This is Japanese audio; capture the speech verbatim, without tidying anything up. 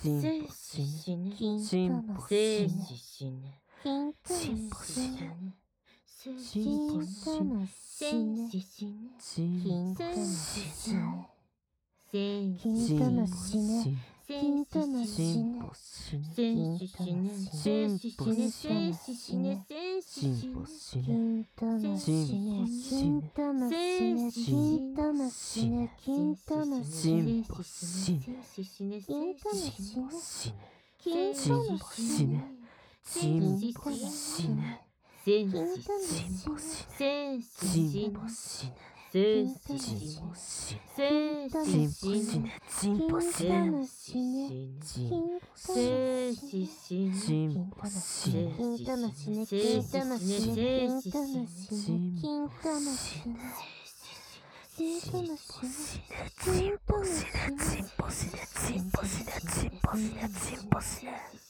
進歩しぬ金進歩としのぬ死ぬ金と進の歩しぬ進歩し金とぬの死ぬ進歩金との死ぬ金との死ぬ進歩しぬ金との死ぬ進歩しぬ進歩しぬ金との死ぬ金との死ぬ金との死ぬ金との死ぬ進歩しぬ金との死ぬ進金との歩死しぬぬ進歩しぬ金との死進歩ぬしぬ進歩しぬ金との進死ぬ歩しぬ金との進死歩しぬぬ進歩し金とぬの死ぬ進金歩との死ぬ進歩しぬ金との死ぬ金との死ぬ金との死ぬ進金との死ぬ金との死ぬ金との死ぬ進歩しぬ進歩しぬ進歩しぬ進歩しぬ